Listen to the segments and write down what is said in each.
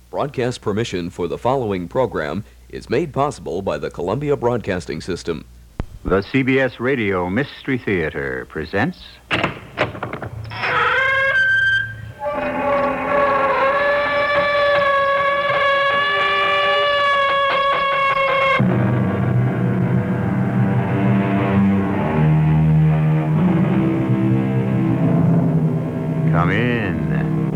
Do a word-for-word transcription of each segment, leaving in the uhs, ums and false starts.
Broadcast permission for the following program is made possible by the Columbia Broadcasting System. The C B S Radio Mystery Theater presents... Come in.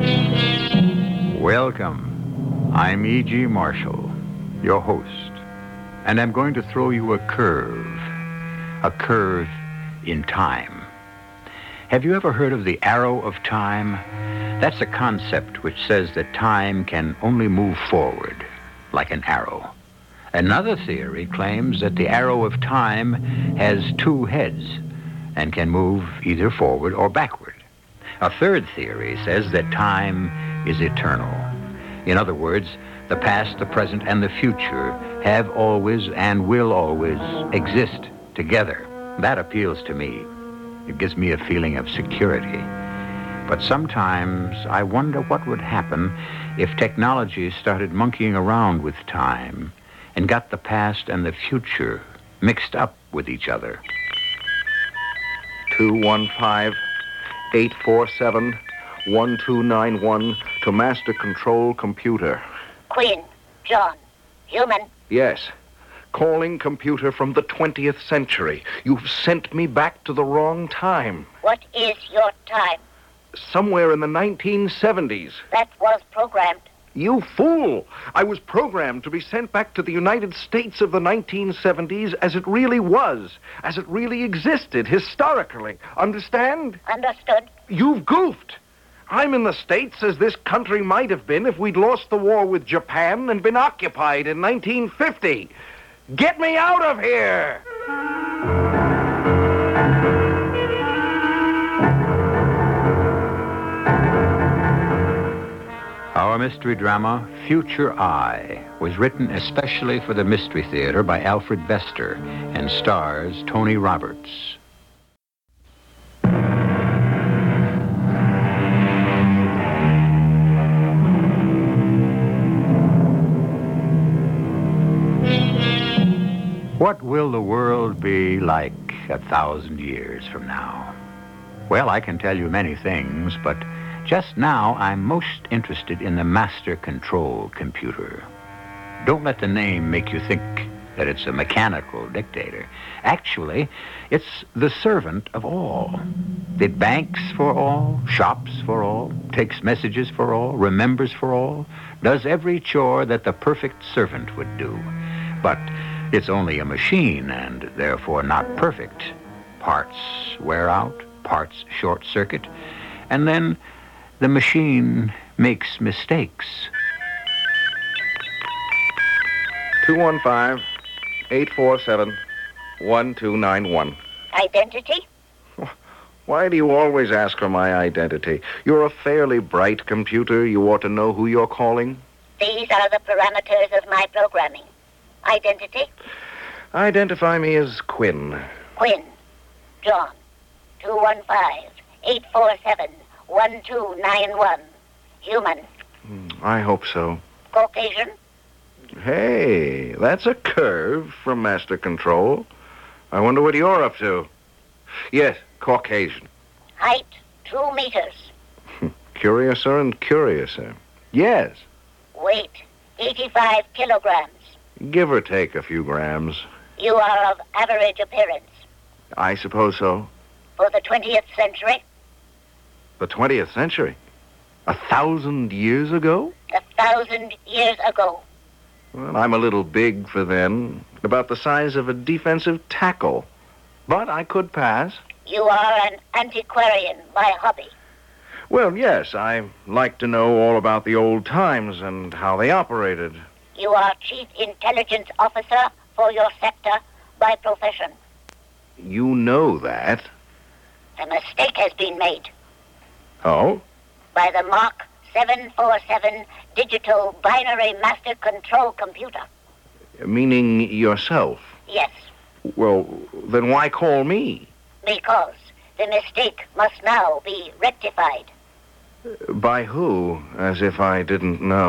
Welcome. I'm E G. Marshall, your host, and I'm going to throw you a curve. A curve in time. Have you ever heard of the arrow of time? That's a concept which says that time can only move forward, like an arrow. Another theory claims that the arrow of time has two heads and can move either forward or backward. A third theory says that time is eternal. In other words, the past, the present, and the future have always and will always exist together. That appeals to me. It gives me a feeling of security. But sometimes I wonder what would happen if technology started monkeying around with time and got the past and the future mixed up with each other. two one five, eight four seven, one two nine one to Master Control Computer. Queen, John, human. Yes. Calling computer from the twentieth century. You've sent me back to the wrong time. What is your time? Somewhere in the nineteen seventies. That was programmed. You fool! I was programmed to be sent back to the United States of the nineteen seventies as it really was, as it really existed historically. Understand? Understood. You've goofed. I'm in the States as this country might have been if we'd lost the war with Japan and been occupied in nineteen fifty. Get me out of here! Our mystery drama, Future I, was written especially for the Mystery Theater by Alfred Bester and stars Tony Roberts. What will the world be like a thousand years from now? Well, I can tell you many things, but just now I'm most interested in the Master Control Computer. Don't let the name make you think that it's a mechanical dictator. Actually, it's the servant of all. It banks for all, shops for all, takes messages for all, remembers for all, does every chore that the perfect servant would do. But it's only a machine and therefore not perfect. Parts wear out, parts short circuit, and then the machine makes mistakes. two one five, eight four seven, one two nine one. Identity? Why do you always ask for my identity? You're a fairly bright computer. You ought to know who you're calling. These are the parameters of my programming. Identity? Identify me as Quinn. Quinn, John, two one five, eight four seven, one two nine one. Human. I hope so. Caucasian? Hey, that's a curve from Master Control. I wonder what you're up to. Yes, Caucasian. Height, two meters. Curiouser and curiouser. Yes. Weight, eighty-five kilograms. Give or take a few grams. You are of average appearance. I suppose so. For the twentieth century? The twentieth century? A thousand years ago? A thousand years ago. Well, I'm a little big for then. About the size of a defensive tackle. But I could pass. You are an antiquarian by hobby. Well, yes, I like to know all about the old times and how they operated. You are Chief Intelligence Officer for your sector by profession. You know that. A mistake has been made. Oh? By the Mark seven four seven Digital Binary Master Control Computer. Meaning yourself? Yes. Well, then why call me? Because the mistake must now be rectified. By who? As if I didn't know.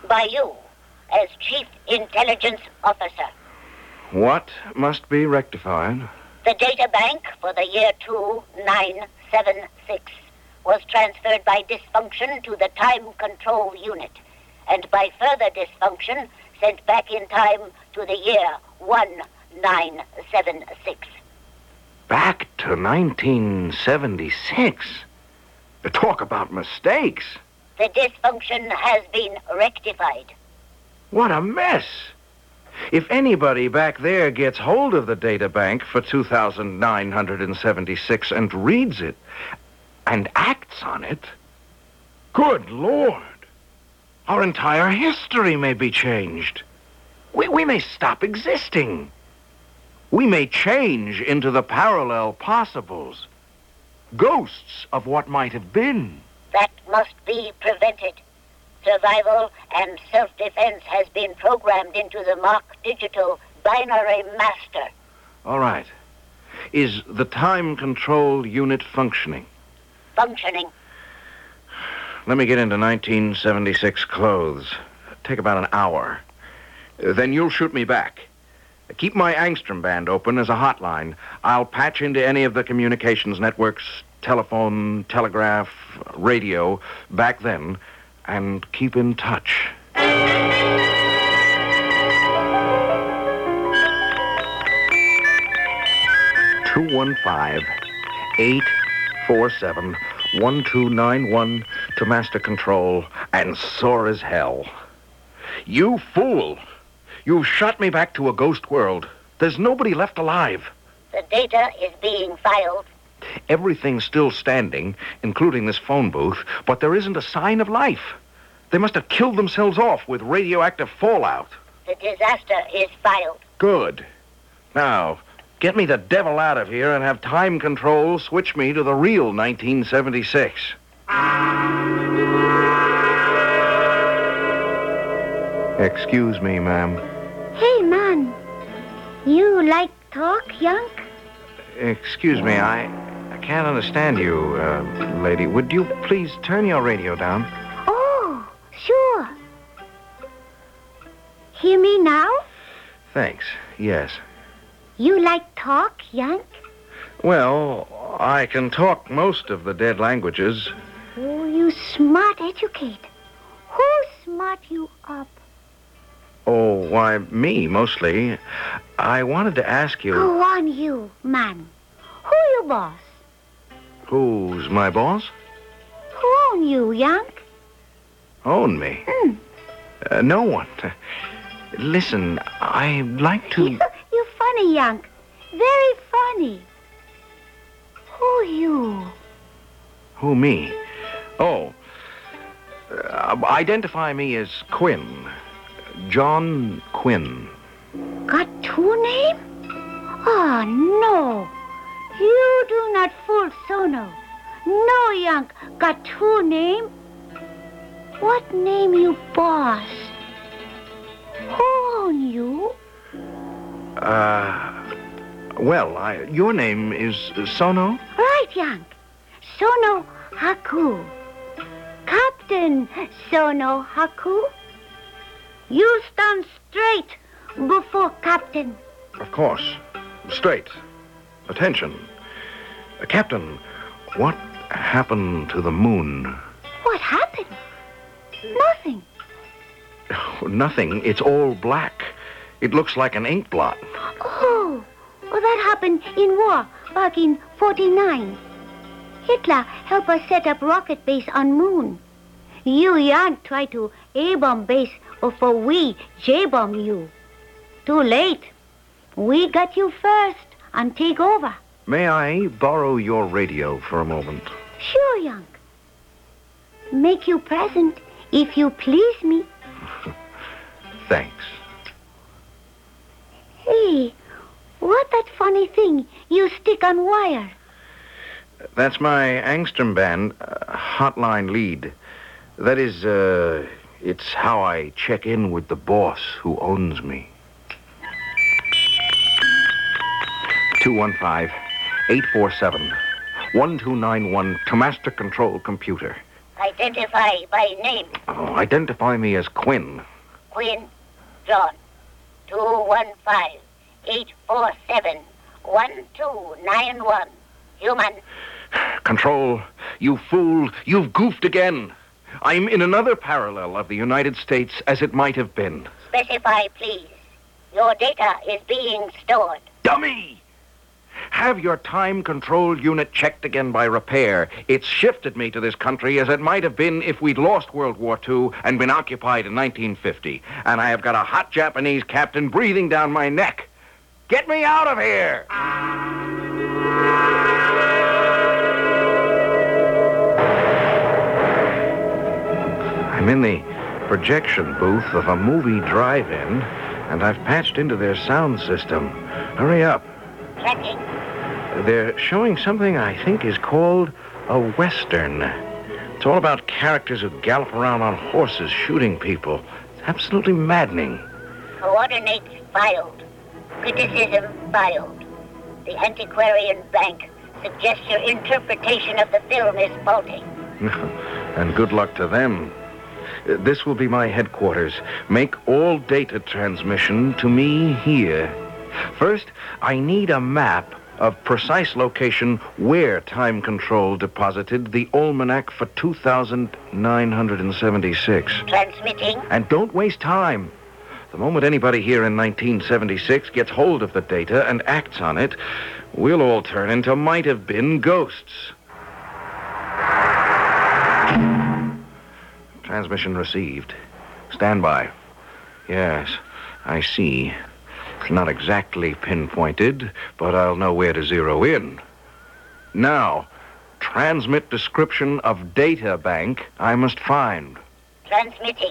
by you as Chief Intelligence Officer. What must be rectified? The data bank for the year two nine seven six was transferred by dysfunction to the Time Control Unit, and by further dysfunction sent back in time to the year one nine seven six. Back to nineteen seventy-six. Talk about mistakes. The dysfunction has been rectified. What a mess. If anybody back there gets hold of the data bank for two thousand nine hundred seventy-six and reads it and acts on it, good Lord, our entire history may be changed. We, we may stop existing. We may change into the parallel possibles, ghosts of what might have been. That must be prevented. Survival and self-defense has been programmed into the Mach Digital Binary Master. All right. Is the Time Control Unit functioning? Functioning. Let me get into nineteen seventy-six clothes. Take about an hour. Uh, Then you'll shoot me back. Keep my Angstrom band open as a hotline. I'll patch into any of the communications networks, telephone, telegraph, radio, back then, and keep in touch. two one five, eight four seven, one two nine one to Master Control, and soar as hell. You fool! You've shot me back to a ghost world. There's nobody left alive. The data is being filed. Everything's still standing, including this phone booth, but there isn't a sign of life. They must have killed themselves off with radioactive fallout. The disaster is filed. Good. Now, get me the devil out of here and have Time Control switch me to the real nineteen seventy-six. Excuse me, ma'am. Hey, man. You like talk, Yank? Excuse me, I, I can't understand you, uh, lady. Would you please turn your radio down? Oh, sure. Hear me now? Thanks. Yes. You like talk, Yank? Well, I can talk most of the dead languages. Oh, you smart educate. Who smart you up? Oh, why, me, mostly. I wanted to ask you... Go on, you, man. Who you boss? Who's my boss? Who own you, Yank? Own me? Mm. Uh, no one. Listen, I'd like to... You, you funny, Yank. Very funny. Who you? Who, me? Oh, uh, identify me as Quinn. John Quinn. Got two name? Oh, no. You do not fool Sono. No, Yank. Got two name? What name you boss? Who own you? Uh, well, I, your name is Sono? Right, Yank. Sono Haku. Captain Sono Haku. You stand straight before Captain. Of course. Straight. Attention. Uh, Captain, what happened to the moon? What happened? Nothing. Oh, nothing. It's all black. It looks like an ink blot. Oh, well, that happened in war back in forty-nine. Hitler helped us set up rocket base on moon. You Yank tried to A-bomb base before we J-bomb you. Too late. We got you first and take over. May I borrow your radio for a moment? Sure, Yank. Make you present if you please me. Thanks. Hey, what that funny thing you stick on wire? That's my Angstrom band uh, hotline lead. That is, uh, it's how I check in with the boss who owns me. two one five, eight four seven, one two nine one to Master Control Computer. Identify by name. Oh, identify me as Quinn. Quinn John. two one five, eight four seven, one two nine one. Human. Control, you fool, you've goofed again. I'm in another parallel of the United States as it might have been. Specify, please. Your data is being stored. Dummy! Have your time control unit checked again by repair. It's shifted me to this country as it might have been if we'd lost World War Two and been occupied in nineteen fifty. And I have got a hot Japanese captain breathing down my neck. Get me out of here! I'm in the projection booth of a movie drive-in, and I've patched into their sound system. Hurry up. Checking. They're showing something I think is called a Western. It's all about characters who gallop around on horses shooting people. It's absolutely maddening. Coordinates filed. Criticism filed. The Antiquarian Bank suggests your interpretation of the film is faulty. And good luck to them. This will be my headquarters. Make all data transmission to me here. First, I need a map of precise location where Time Control deposited the almanac for two thousand nine hundred seventy-six. Transmitting. And don't waste time. The moment anybody here in nineteen seventy-six gets hold of the data and acts on it, we'll all turn into might-have-been ghosts. Transmission received. Stand by. Yes, I see. Not exactly pinpointed, but I'll know where to zero in. Now, transmit description of data bank I must find. Transmitting.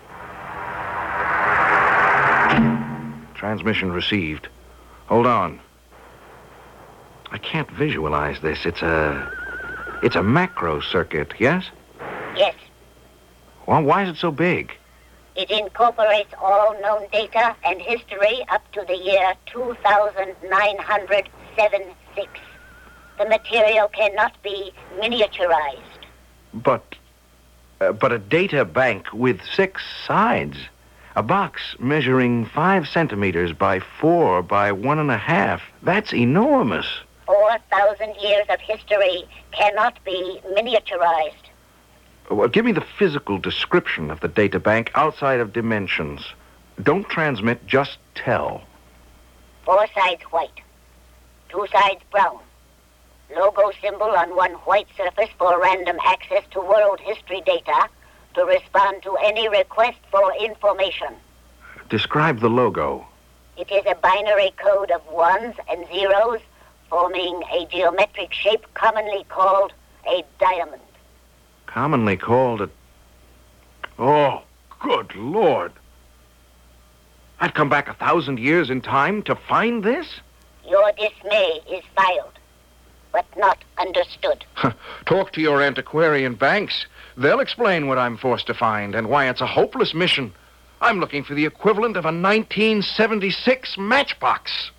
Transmission received. Hold on. I can't visualize this. It's a... It's a macro circuit, yes? Yes. Well, why is it so big? It incorporates all known data and history up to the year two thousand nine hundred seventy-six. The material cannot be miniaturized. But... Uh, but a data bank with six sides. A box measuring five centimeters by four by one and a half. That's enormous. Four thousand years of history cannot be miniaturized. Well, give me the physical description of the data bank outside of dimensions. Don't transmit, just tell. Four sides white. Two sides brown. Logo symbol on one white surface for random access to world history data to respond to any request for information. Describe the logo. It is a binary code of ones and zeros forming a geometric shape commonly called a diamond. Commonly called a... Oh, good Lord. I've come back a thousand years in time to find this? Your dismay is filed, but not understood. Talk to your antiquarian banks. They'll explain what I'm forced to find and why it's a hopeless mission. I'm looking for the equivalent of a nineteen seventy-six matchbox.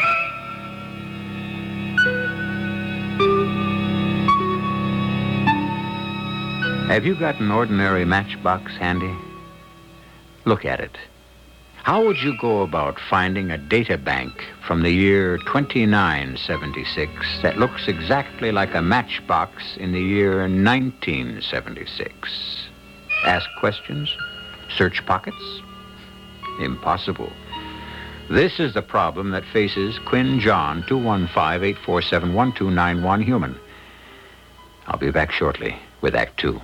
Have you got an ordinary matchbox handy? Look at it. How would you go about finding a data bank from the year twenty-nine seventy-six that looks exactly like a matchbox in the year nineteen seventy-six? Ask questions? Search pockets? Impossible. This is the problem that faces Quinn John, two one five, eight four seven, one two nine one, human. I'll be back shortly with Act Two.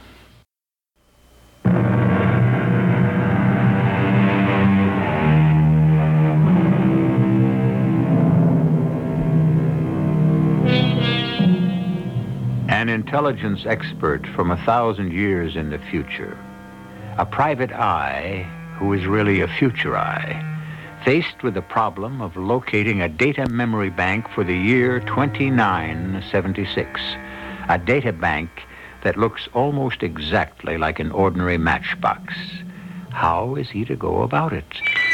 An intelligence expert from a thousand years in the future. A private eye who is really a future eye. Faced with the problem of locating a data memory bank for the year twenty-nine seventy-six. A data bank that looks almost exactly like an ordinary matchbox. How is he to go about it?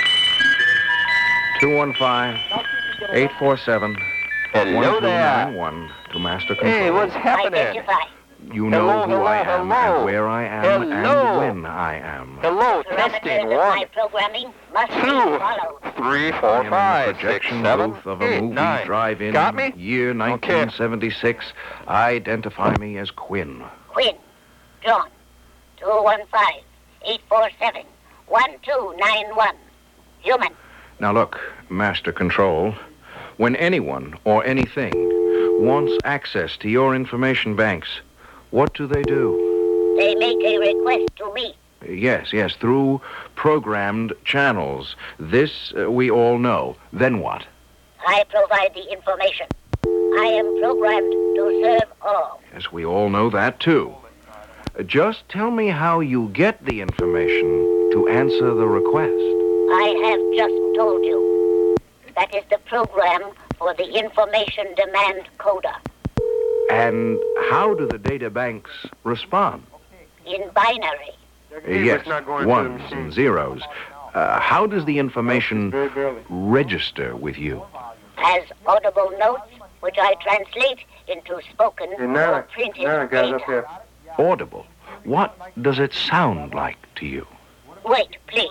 two one five, eight four seven, Hello one two there. nine one to Master Control. Hey, what's happening? Identify. You know Hello, who hello, I am hello. and where I am Hello. and when I am. Hello, Parameters testing. of One, my programming must be two, followed. three, I four, am in five, the six, projection seven, booth of a eight, movie nine. drive-in. Got me? Year nineteen seventy-six. Identify me as Quinn. Quinn. John. two one five, eight four seven, one two nine one. Human. Now look, Master Control, when anyone or anything wants access to your information banks, what do they do? They make a request to me. Yes, yes, through programmed channels. This uh, we all know. Then what? I provide the information. I am programmed to serve all. Yes, we all know that too. Uh, Just tell me how you get the information to answer the request. I have just told you. That is the program for the information demand coder. And how do the data banks respond? In binary. Uh, yes, ones and zeros. Uh, how does the information register with you? As audible notes, which I translate into spoken or printed data. Audible. What does it sound like to you? Wait, please.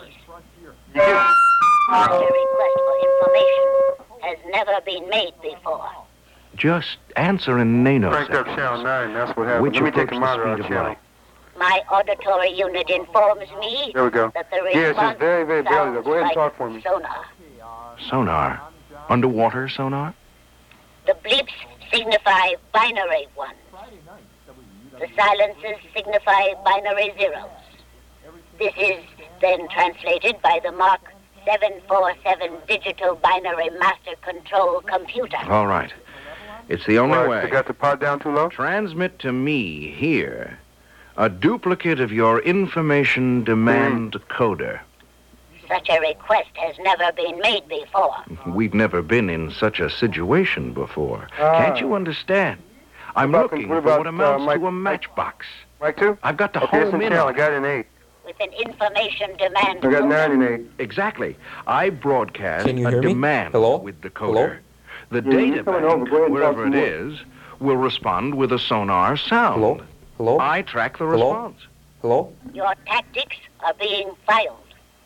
Such a request for information has never been made before. Just answer in Cranked up nanoseconds. channel nine, that's what happened. Which Let me take approach the the monitor out speed of channel. light? My auditory unit informs me There we go. that the Yeah, it's response just very, very barely. sounds Go ahead and like talk for me. sonar. Sonar. Underwater sonar? The bleeps signify binary ones. The silences signify binary zeros. This is then translated by the Mark seven forty-seven digital binary master control computer. All right. It's the only What, way. you got the pod down too low? Transmit to me here a duplicate of your information demand coder. Such a request has never been made before. We've never been in such a situation before. Ah. Can't you understand? I'm What about- looking what for about, what amounts uh, Mike- to a matchbox. Mike two? I've got to Okay, it's home in in channel. I on it. got an eight. With an information demand I got coder. nine and eight. Exactly. I broadcast Can you a hear me? demand Hello? with the Hello? coder. The Yeah, data you're coming bank, over. Go ahead and wherever talk it some is, will respond with a sonar sound. Hello? Hello? I track the Hello? response. Hello? Your tactics are being filed.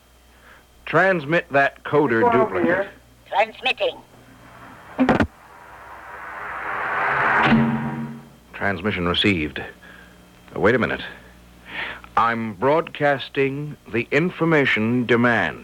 Transmit that coder What's going on over duplicate. here? Transmitting. Transmission received. Uh, Wait a minute. I'm broadcasting the information demand.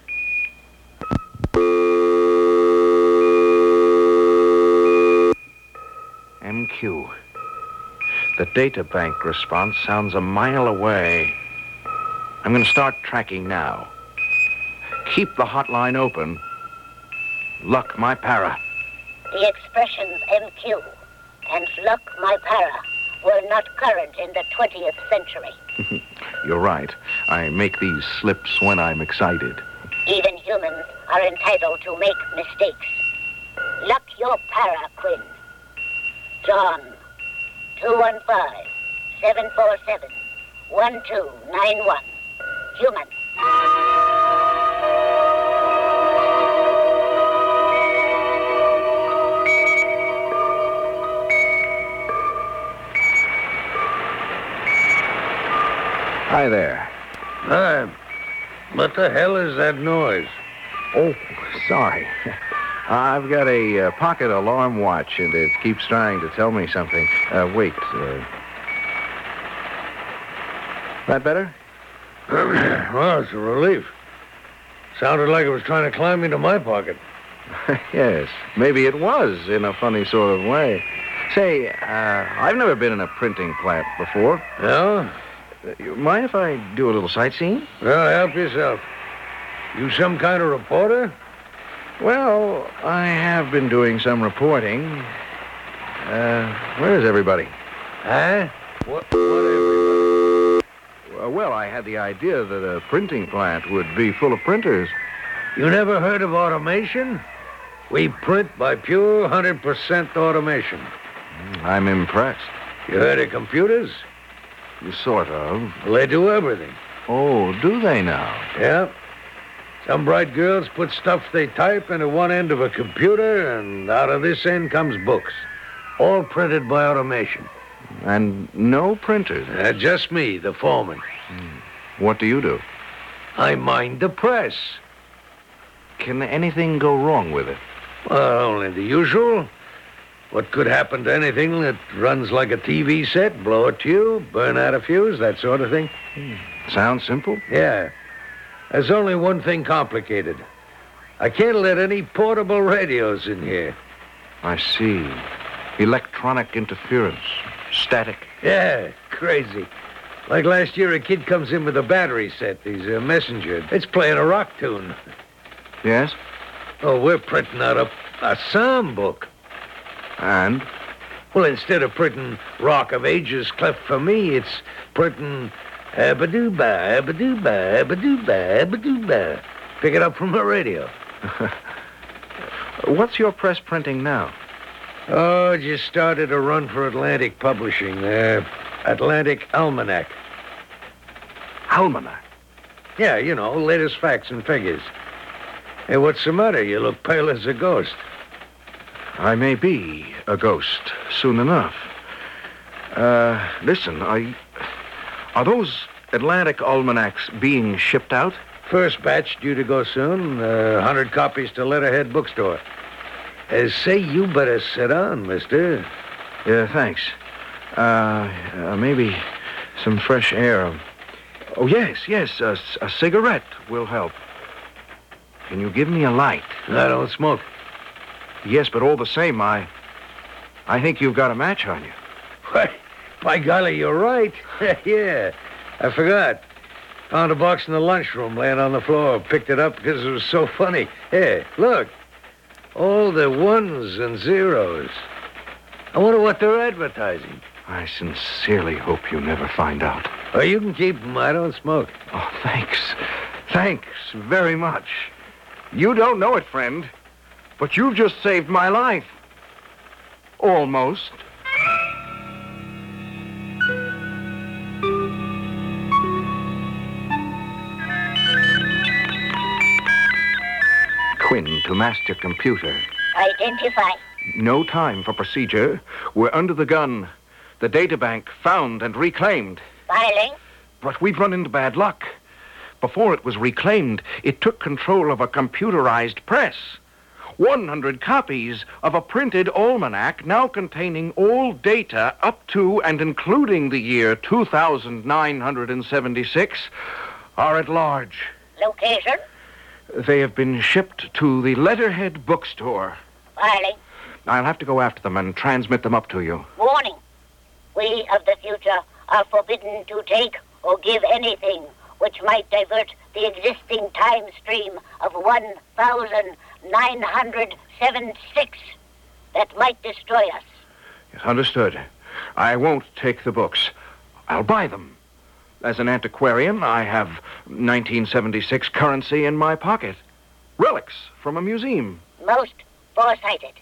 M Q. The data bank response sounds a mile away. I'm going to start tracking now. Keep the hotline open. Luck my para. The expressions M Q and Luck My Para were not current in the twentieth century. You're right. I make these slips when I'm excited. Even humans are entitled to make mistakes. Luck your para, Quinn. John, two one five, seven four seven, one two nine one. Human. Hi there. Hi. What the hell is that noise? Oh, sorry. I've got a uh, pocket alarm watch, and it keeps trying to tell me something. Uh, wait. Uh... That better? Well, it's a relief. Sounded like it was trying to climb into my pocket. Yes, maybe it was in a funny sort of way. Say, uh, I've never been in a printing plant before. Yeah? Uh, you mind if I do a little sightseeing? Well, help yourself. You some kind of reporter? Well, I have been doing some reporting. Uh, where is everybody? Huh? What, what everybody? Uh, well, I had the idea that a printing plant would be full of printers. You never heard of automation? We print by pure one hundred percent automation. I'm impressed. You heard of computers? Sort of. Well, they do everything. Oh, do they now? Yeah. Some bright girls put stuff they type into one end of a computer, and out of this end comes books. All printed by automation. And no printers. Uh, just me, the foreman. What do you do? I mind the press. Can anything go wrong with it? Well, only the usual. What could happen to anything that runs like a T V set? Blow a tube, burn out a fuse, that sort of thing. Sounds simple. Yeah. There's only one thing complicated. I can't let any portable radios in here. I see. Electronic interference. Static. Yeah, crazy. Like last year, a kid comes in with a battery set. He's a messenger. It's playing a rock tune. Yes? Oh, we're printing out a, a psalm book. And? Well, instead of printing Rock of Ages cleft for me, it's printing Abadooba, Abadooba, Abadooba, Abadooba. Pick it up from the radio. What's your press printing now? Oh, just started a run for Atlantic Publishing. Uh, Atlantic Almanac. Almanac? Yeah, you know, latest facts and figures. Hey, what's the matter? You look pale as a ghost. I may be a ghost soon enough. Uh, listen, are, are those Atlantic Almanacs being shipped out? First batch due to go soon. Uh, one hundred copies to Letterhead Bookstore. Uh, say, you better sit down, mister. Yeah, thanks. Uh, uh, maybe some fresh air. Oh, yes, yes, a, a cigarette will help. Can you give me a light? I don't smoke. Yes, but all the same, I... I think you've got a match on you. Why, by golly, you're right. Yeah, I forgot. Found a box in the lunchroom laying on the floor. Picked it up because it was so funny. Hey, look. All the ones and zeros. I wonder what they're advertising. I sincerely hope you never find out. Oh, you can keep them. I don't smoke. Oh, thanks. Thanks very much. You don't know it, friend, but you've just saved my life. Almost. Quinn to master computer. Identify. No time for procedure. We're under the gun. The databank found and reclaimed. Filing. But we've run into bad luck. Before it was reclaimed, it took control of a computerized press. one hundred copies of a printed almanac now containing all data up to and including the year two thousand nine hundred seventy-six are at large. Location. They have been shipped to the Letterhead Bookstore. Filing. I'll have to go after them and transmit them up to you. Warning. We of the future are forbidden to take or give anything which might divert the existing time stream of one thousand nine hundred seventy-six that might destroy us. Yes, understood. I won't take the books. I'll buy them. As an antiquarian, I have nineteen seventy-six currency in my pocket. Relics from a museum. Most foresighted.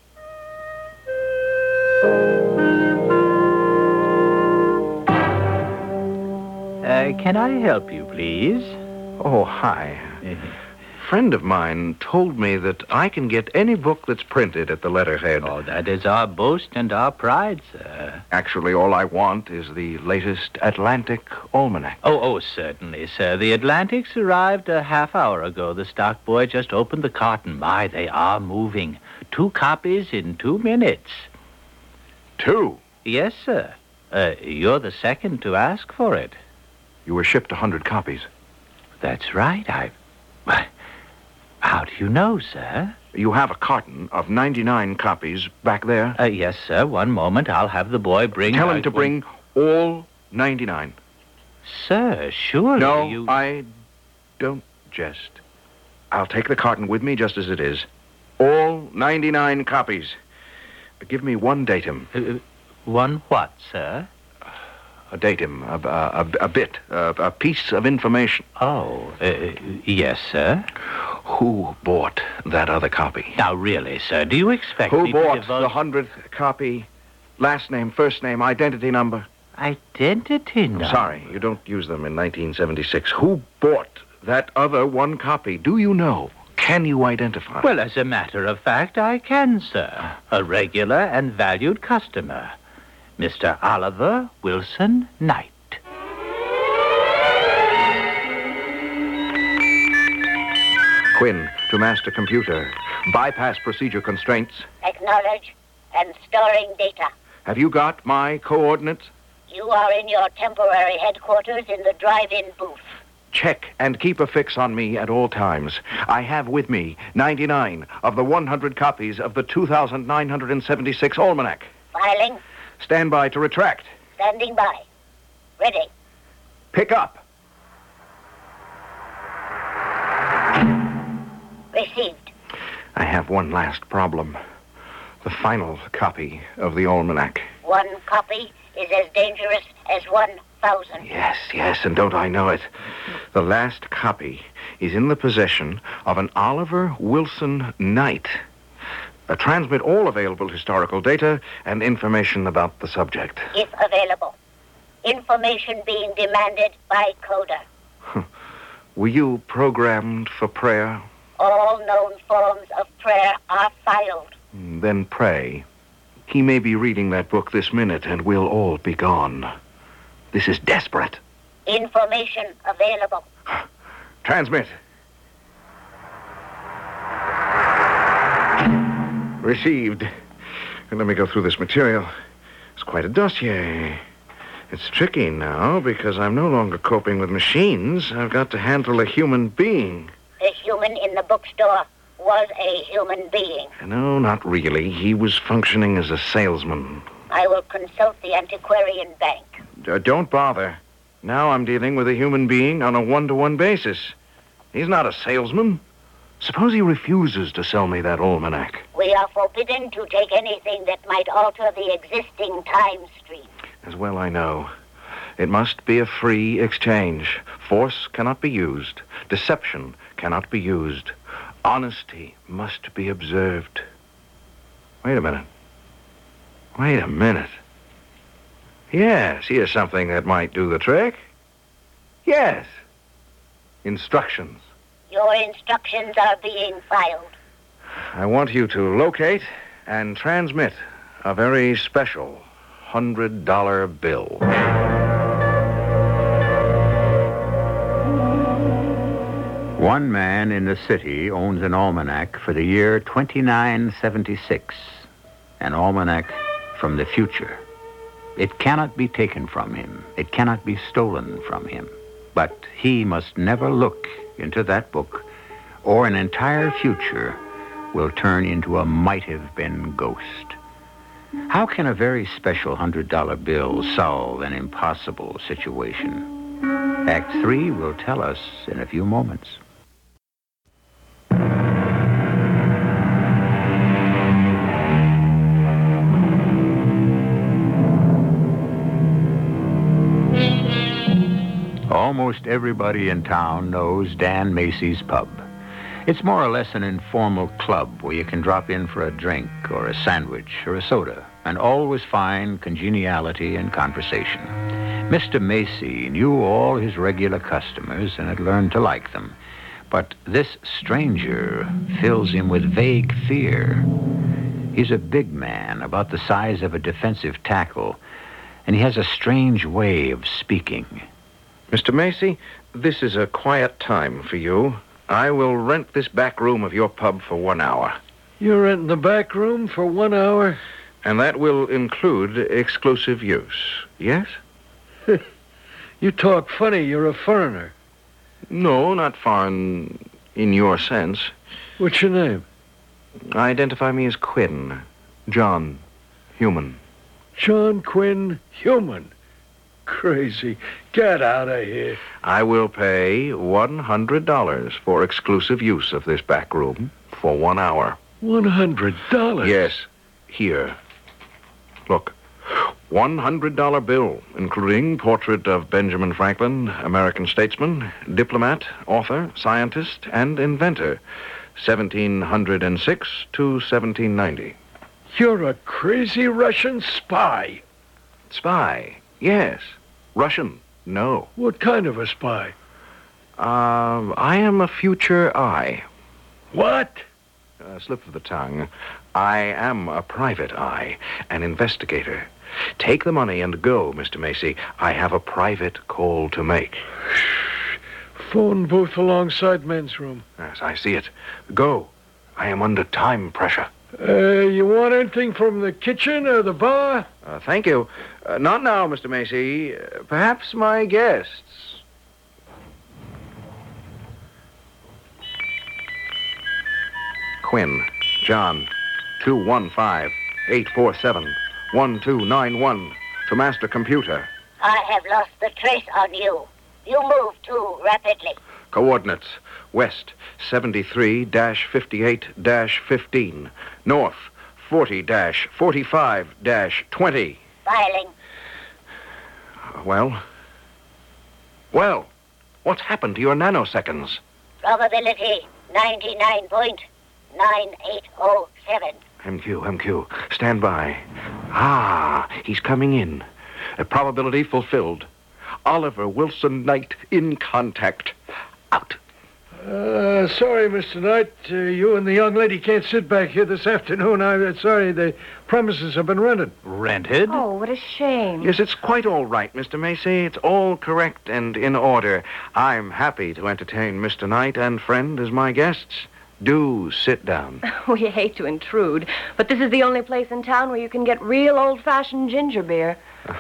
Uh, can I help you, please? Oh, hi. Friend of mine told me that I can get any book that's printed at the Letterhead. Oh, that is our boast and our pride, sir. Actually, all I want is the latest Atlantic Almanac. Oh, oh, certainly, sir. The Atlantics arrived a half hour ago. The stock boy just opened the carton. My, they are moving. Two copies in two minutes. Two? Yes, sir. Uh, you're the second to ask for it. You were shipped a hundred copies. That's right. I... How do you know, sir? You have a carton of ninety-nine copies back there. Uh, yes, sir. One moment. I'll have the boy bring... Tell him I- to bring all ninety-nine. Sir, surely No, you... I don't jest. I'll take the carton with me just as it is. All ninety-nine copies. But give me one datum. Uh, one what, sir? A datum, a, a, a, a bit, a, a piece of information. Oh, uh, yes, sir. Who bought that other copy? Now, really, sir, do you expect Who me to bought divulge... the hundredth copy? Last name, first name, identity number. Identity number? I'm sorry, you don't use them in nineteen seventy-six. Who bought that other one copy? Do you know? Can you identify? Well, as a matter of fact, I can, sir. A regular and valued customer. Mister Oliver Wilson Knight. Quinn, to master computer. Bypass procedure constraints. Acknowledge and storing data. Have you got my coordinates? You are in your temporary headquarters in the drive-in booth. Check and keep a fix on me at all times. I have with me ninety-nine of the one hundred copies of the two thousand nine hundred seventy-six Almanac. Filing. Stand by to retract. Standing by. Ready. Pick up. Received. I have one last problem. The final copy of the Almanac. One copy is as dangerous as one thousand. Yes, yes, and don't I know it. The last copy is in the possession of an Oliver Wilson Knight. Uh, transmit all available historical data and information about the subject. If available. Information being demanded by coder. Were you programmed for prayer? All known forms of prayer are filed. Then pray. He may be reading that book this minute, and we'll all be gone. This is desperate. Information available. Transmit. Received. And let me go through this material. It's quite a dossier. It's tricky now because I'm no longer coping with machines. I've got to handle a human being. The human in the bookstore was a human being. No, not really. He was functioning as a salesman. I will consult the antiquarian bank. Uh, don't bother. Now I'm dealing with a human being on a one-to-one basis. He's not a salesman. Suppose he refuses to sell me that almanac. We are forbidden to take anything that might alter the existing time stream. As well I know. It must be a free exchange. Force cannot be used. Deception cannot be used. Honesty must be observed. Wait a minute. Wait a minute. Yes, here's something that might do the trick. Yes. Instructions. Your instructions are being filed. I want you to locate and transmit a very special one hundred dollar bill. One man in the city owns an almanac for the year twenty-nine seventy-six. An almanac from the future. It cannot be taken from him. It cannot be stolen from him. But he must never look into that book, or an entire future will turn into a might-have-been ghost. How can a very special one hundred dollar bill solve an impossible situation? Act three will tell us in a few moments. Almost everybody in town knows Dan Macy's Pub. It's more or less an informal club where you can drop in for a drink or a sandwich or a soda and always find congeniality and conversation. Mister Macy knew all his regular customers and had learned to like them. But this stranger fills him with vague fear. He's a big man, about the size of a defensive tackle, and he has a strange way of speaking. Mister Macy, this is a quiet time for you. I will rent this back room of your pub for one hour. You're renting the back room for one hour? And that will include exclusive use, yes? You talk funny. You're a foreigner. No, not foreign in your sense. What's your name? Identify me as Quinn. John. Human. John Quinn Human. Crazy. Get out of here. I will pay one hundred dollars for exclusive use of this back room for one hour. one hundred dollars? Yes. Here. Look. one hundred dollar bill, including portrait of Benjamin Franklin, American statesman, diplomat, author, scientist, and inventor, seventeen oh six to seventeen ninety. You're a crazy Russian spy. Spy? Yes. Russian? No. What kind of a spy? Uh, I am a future eye. What? A slip of the tongue. I am a private eye, an investigator. Take the money and go, Mister Macy. I have a private call to make. Phone booth alongside men's room. Yes, I see it. Go. I am under time pressure. Uh, you want anything from the kitchen or the bar? Uh, thank you. Uh, not now, Mister Macy. Uh, perhaps my guests. Quinn, John, two one five, eight four seven, one two nine one. To Master Computer. I have lost the trace on you. You move too rapidly. Coordinates. West, seventy-three dash fifty-eight dash fifteen. North, forty dash forty-five dash twenty. Filing. Well? Well, what's happened to your nanoseconds? Probability ninety-nine point nine eight oh seven. M Q, M Q, stand by. Ah, he's coming in. A probability fulfilled. Oliver Wilson Knight in contact. Out. Uh, sorry, Mister Knight. Uh, you and the young lady can't sit back here this afternoon. I'm uh, sorry. The premises have been rented. Rented? Oh, what a shame. Yes, it's quite all right, Mister Macy. It's all correct and in order. I'm happy to entertain Mister Knight and friend as my guests. Do sit down. We hate to intrude, but this is the only place in town where you can get real old-fashioned ginger beer.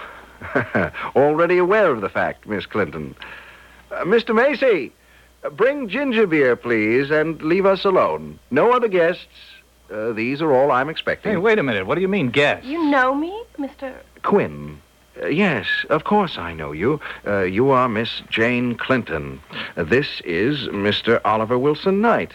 Already aware of the fact, Miss Clinton. Uh, Mister Macy, uh, bring ginger beer, please, and leave us alone. No other guests. Uh, these are all I'm expecting. Hey, wait a minute. What do you mean, guess? You know me, Mister... Quinn. Uh, yes, of course I know you. Uh, you are Miss Jane Clinton. Uh, this is Mister Oliver Wilson Knight.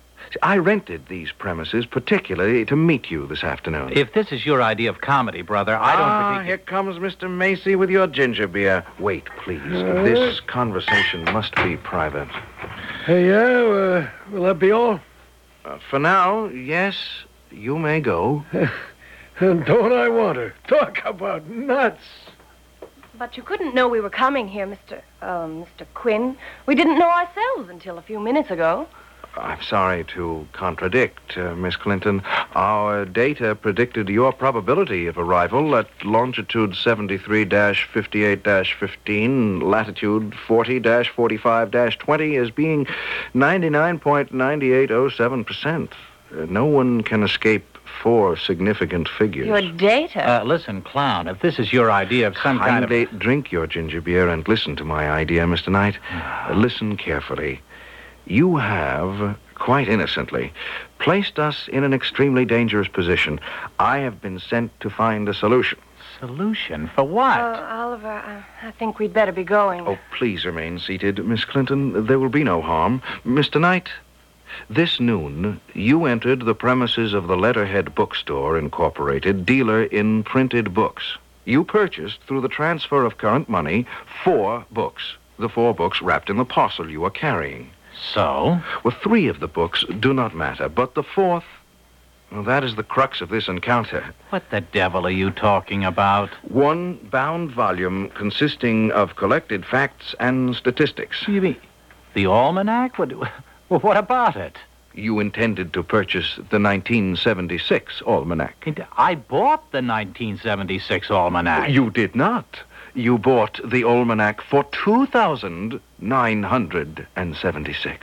I rented these premises particularly to meet you this afternoon. If this is your idea of comedy, brother, I don't ah, particularly... here comes Mister Macy with your ginger beer. Wait, please. Uh, this conversation must be private. Hey, yeah, uh, will that be all? Uh, for now, yes, you may go. And don't I want her? Talk about nuts. But you couldn't know we were coming here, Mister... Uh, Mister Quinn. We didn't know ourselves until a few minutes ago. I'm sorry to contradict, uh, Miss Clinton. Our data predicted your probability of arrival at longitude seventy-three dash fifty-eight dash fifteen, latitude forty dash forty-five dash twenty as being ninety-nine point nine eight oh seven percent. Uh, no one can escape four significant figures. Your data? Uh, listen, clown, if this is your idea of some kind of... Kindly drink your ginger beer and listen to my idea, Mister Knight. Uh, listen carefully. You have, quite innocently, placed us in an extremely dangerous position. I have been sent to find a solution. Solution? For what? Uh, Oliver, I, I think we'd better be going. Oh, please remain seated, Miss Clinton. There will be no harm. Mister Knight, this noon, you entered the premises of the Letterhead Bookstore, Incorporated, dealer in printed books. You purchased, through the transfer of current money, four books. The four books wrapped in the parcel you are carrying. So? Well, three of the books do not matter, but the fourth, well, that is the crux of this encounter. What the devil are you talking about? One bound volume consisting of collected facts and statistics. You mean the almanac? What, well, what about it? You intended to purchase the nineteen seventy-six almanac. I bought the nineteen seventy-six almanac. You did not. You bought the almanac for two thousand nine hundred seventy-six.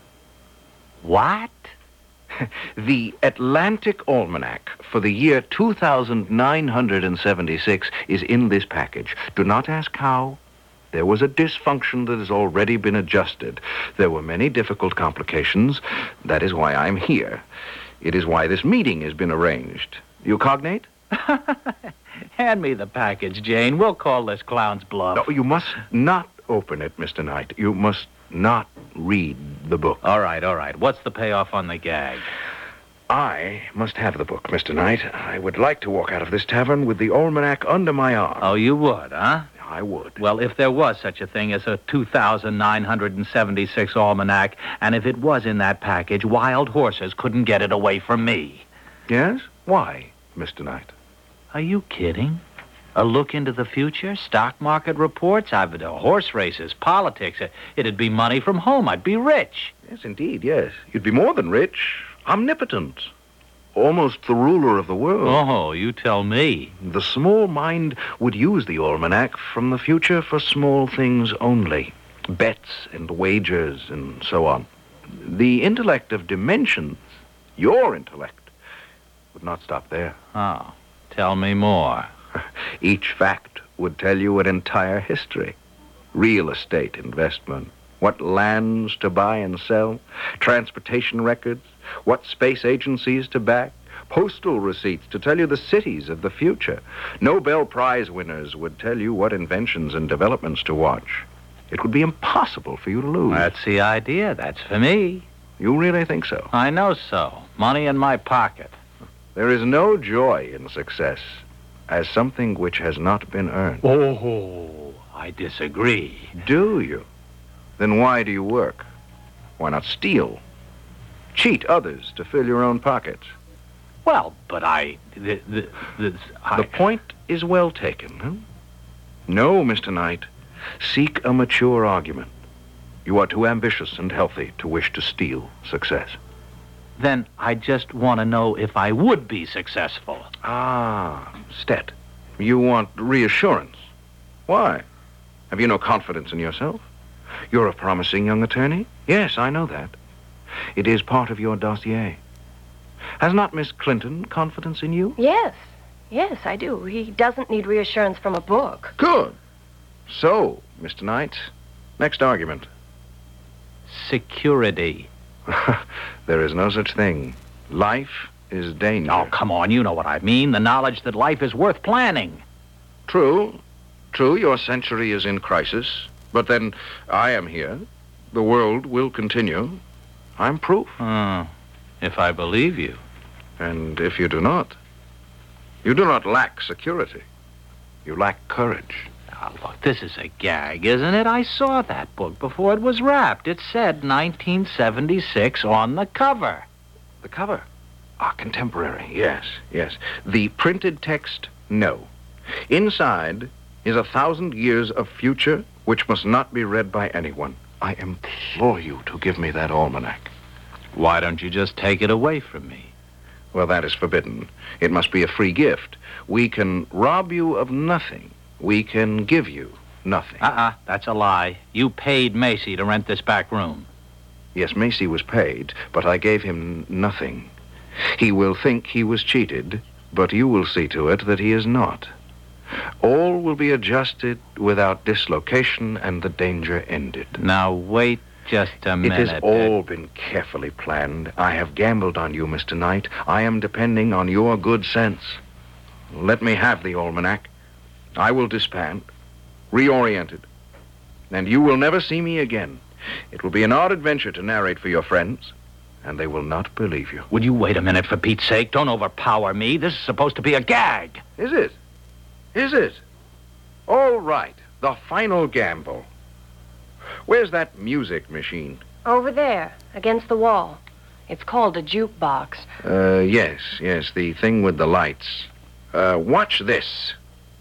What? The Atlantic Almanac for the year two thousand nine hundred seventy-six is in this package. Do not ask how. There was a dysfunction that has already been adjusted. There were many difficult complications. That is why I'm here. It is why this meeting has been arranged. You cognate? Hand me the package, Jane. We'll call this clown's bluff. No, you must not open it, Mister Knight. You must not read the book. All right, all right. What's the payoff on the gag? I must have the book, Mister Knight. I would like to walk out of this tavern with the almanac under my arm. Oh, you would, huh? I would. Well, if there was such a thing as a two thousand nine hundred seventy-six almanac, and if it was in that package, wild horses couldn't get it away from me. Yes? Why, Mister Knight? Are you kidding? A look into the future, stock market reports, I've uh, horse races, politics. Uh, it'd be money from home. I'd be rich. Yes, indeed, yes. You'd be more than rich. Omnipotent. almost the ruler of the world. Oh, you tell me. The small mind would use the almanac from the future for small things only. Bets and wagers and so on. The intellect of dimensions, your intellect, would not stop there. Oh, tell me more. Each fact would tell you an entire history. Real estate investment, what lands to buy and sell, transportation records, what space agencies to back, postal receipts to tell you the cities of the future. Nobel Prize winners would tell you what inventions and developments to watch. It would be impossible for you to lose. That's the idea. That's for me. You really think so? I know so. Money in my pocket. There is no joy in success as something which has not been earned. Oh, I disagree. Do you? Then why do you work? Why not steal? Cheat others to fill your own pockets? Well, but I... The, the, the, I... the point is well taken, huh? No, Mister Knight. Seek a mature argument. You are too ambitious and healthy to wish to steal success. Then I just want to know if I would be successful. Ah, Stet. You want reassurance. Why? Have you no confidence in yourself? You're a promising young attorney? Yes, I know that. It is part of your dossier. Has not Miss Clinton confidence in you? Yes. Yes, I do. He doesn't need reassurance from a book. Good. So, Mister Knight, next argument. Security. There is no such thing. Life is danger. Oh, come on, you know what I mean. The knowledge that life is worth planning. True. True, your century is in crisis. But then, I am here. The world will continue. I'm proof. Oh, if I believe you. And if you do not, you do not lack security. You lack courage. Oh, look, this is a gag, isn't it? I saw that book before it was wrapped. It said nineteen seventy-six on the cover. The cover? Ah, contemporary. Yes, yes. The printed text, no. Inside is a thousand years of future which must not be read by anyone. I implore you to give me that almanac. Why don't you just take it away from me? Well, that is forbidden. It must be a free gift. We can rob you of nothing. We can give you nothing. Uh-uh, that's a lie. You paid Macy to rent this back room. Yes, Macy was paid, but I gave him nothing. He will think he was cheated, but you will see to it that he is not. All will be adjusted without dislocation and the danger ended. Now, wait just a minute. It has all been carefully planned. I have gambled on you, Mister Knight. I am depending on your good sense. Let me have the almanac. I will disband, reorient it, and you will never see me again. It will be an odd adventure to narrate for your friends, and they will not believe you. Would you wait a minute, for Pete's sake? Don't overpower me. This is supposed to be a gag. Is it? Is it? All right, the final gamble. Where's that music machine? Over there, against the wall. It's called a jukebox. Uh, yes, yes, the thing with the lights. Uh, watch this.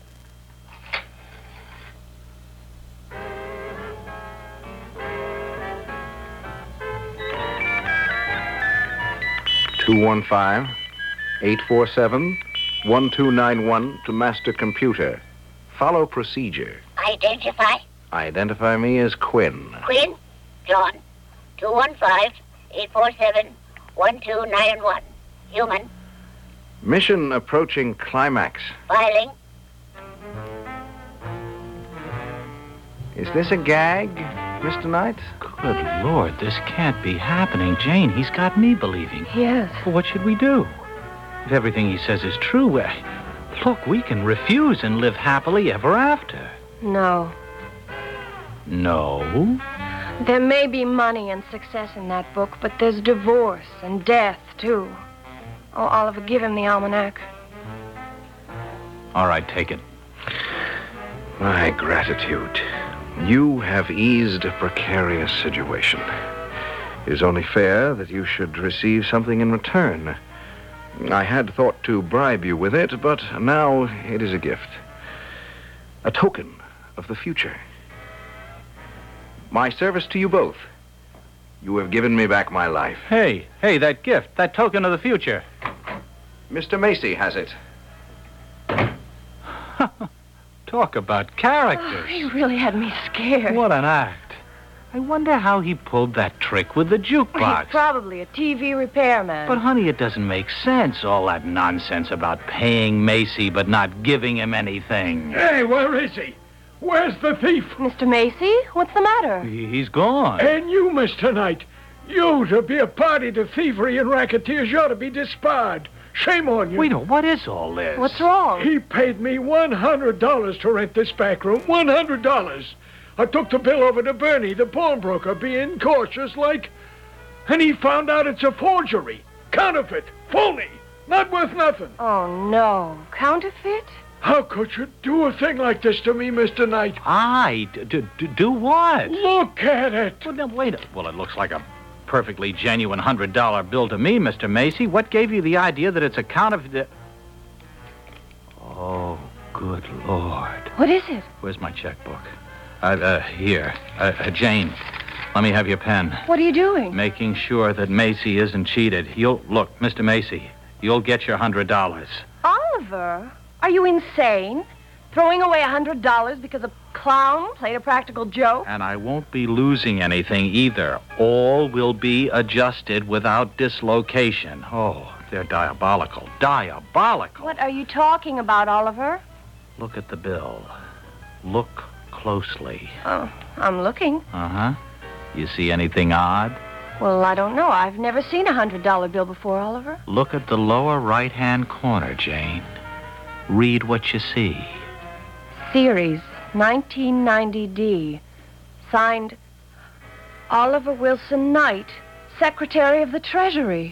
two one five, eight four seven, one two nine one to master computer. Follow procedure. Identify. Identify me as Quinn. Quinn. John. two one five, eight four seven, one two nine one. Human. Mission approaching climax. Filing. Is this a gag, Mister Knight? Good Lord, this can't be happening. Jane, he's got me believing. Yes. Well, what should we do? If everything he says is true, well, look, we can refuse and live happily ever after. No. No? There may be money and success in that book, but there's divorce and death, too. Oh, Oliver, give him the almanac. All right, take it. My gratitude. You have eased a precarious situation. It is only fair that you should receive something in return. I had thought to bribe you with it, but now it is a gift. A token of the future. My service to you both. You have given me back my life. Hey, hey, that gift, that token of the future. Mister Macy has it. Talk about characters. Oh, he really had me scared. What an act. I wonder how he pulled that trick with the jukebox. He's probably a T V repairman. But, honey, it doesn't make sense, all that nonsense about paying Macy but not giving him anything. Hey, where is he? Where's the thief? Mister Macy, what's the matter? He- He's gone. And you, Mister Knight. You, to be a party to thievery and racketeers, you ought to be disbarred. Shame on you. Wait, what is all this? What's wrong? He paid me one hundred dollars to rent this back room. one hundred dollars. I took the bill over to Bernie, the pawnbroker, being cautious like, and he found out it's a forgery. Counterfeit. Phony. Not worth nothing. Oh, no. Counterfeit? How could you do a thing like this to me, Mister Knight? I d- d- d- do what? Look at it. Well, now, wait. a- Well, it looks like a perfectly genuine one hundred dollar bill to me, Mister Macy. What gave you the idea that it's a counterfeit? Oh, good Lord. What is it? Where's my checkbook? Uh, uh, here. Uh, uh, Jane, let me have your pen. What are you doing? Making sure that Macy isn't cheated. You'll, look, Mister Macy, you'll get your one hundred dollars. Oliver, are you insane? Throwing away one hundred dollars because a clown played a practical joke? And I won't be losing anything either. All will be adjusted without dislocation. Oh, they're diabolical. Diabolical. What are you talking about, Oliver? Look at the bill. Look closely. Oh, I'm looking. Uh-huh. You see anything odd? Well, I don't know. I've never seen a one hundred dollar bill before, Oliver. Look at the lower right-hand corner, Jane. Read what you see. Series nineteen ninety D. Signed Oliver Wilson Knight, Secretary of the Treasury.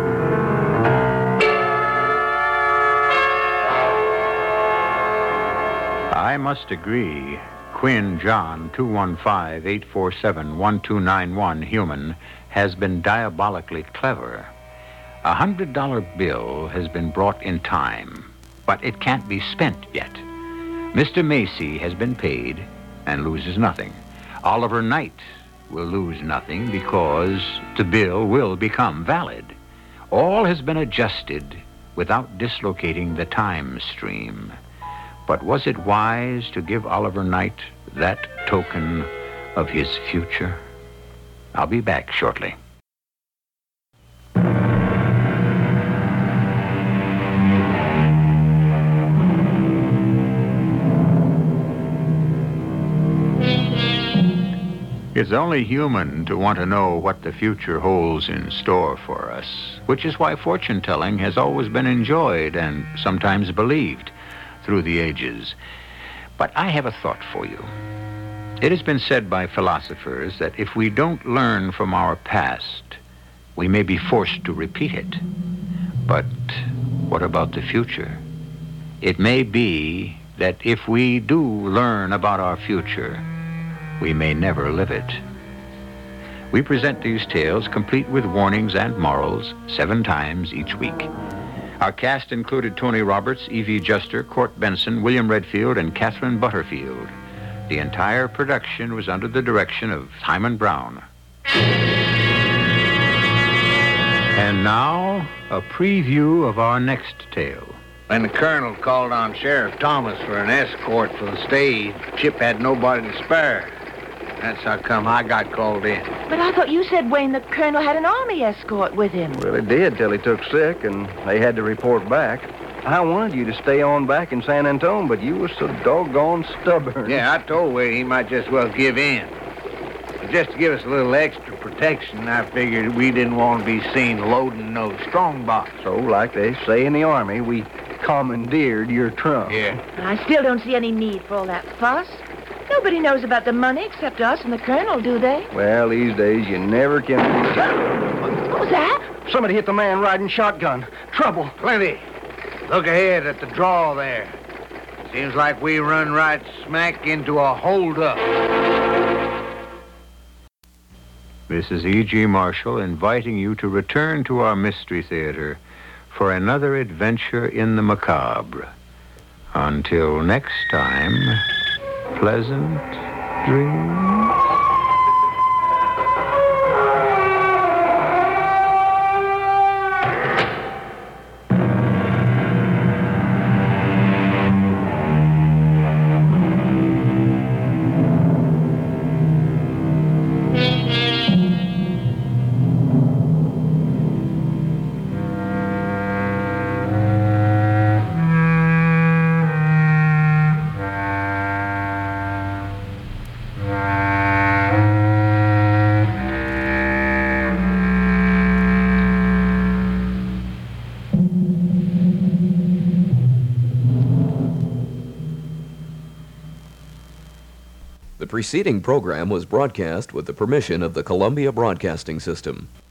I must agree. Quinn John two one five, eight four seven, one two nine one human has been diabolically clever. A hundred dollar bill has been brought in time, but it can't be spent yet. Mister Macy has been paid and loses nothing. Oliver Knight will lose nothing because the bill will become valid. All has been adjusted without dislocating the time stream. But was it wise to give Oliver Knight that token of his future? I'll be back shortly. It's only human to want to know what the future holds in store for us, which is why fortune-telling has always been enjoyed and sometimes believed through the ages. But I have a thought for you. It has been said by philosophers that if we don't learn from our past, we may be forced to repeat it. But what about the future? It may be that if we do learn about our future, we may never live it. We present these tales complete with warnings and morals seven times each week. Our cast included Tony Roberts, Evie Juster, Court Benson, William Redfield, and Catherine Butterfield. The entire production was under the direction of Hyman Brown. And now, a preview of our next tale. When the colonel called on Sheriff Thomas for an escort for the stage, Chip had nobody to spare. That's how come I got called in. But I thought you said, Wayne, the colonel had an army escort with him. Well, he did till he took sick, and they had to report back. I wanted you to stay on back in San Antone, but you were so doggone stubborn. Yeah, I told Wade he might just well give in. But just to give us a little extra protection, I figured we didn't want to be seen loading no strongbox. So, like they say in the Army, we commandeered your trunk. Yeah. I still don't see any need for all that fuss. Nobody knows about the money except us and the colonel, do they? Well, these days you never can... What was that? Somebody hit the man riding shotgun. Trouble. Plenty. Look ahead at the draw there. Seems like we run right smack into a holdup. This is E G. Marshall inviting you to return to our Mystery Theater for another adventure in the macabre. Until next time, pleasant dreams. The preceding program was broadcast with the permission of the Columbia Broadcasting System.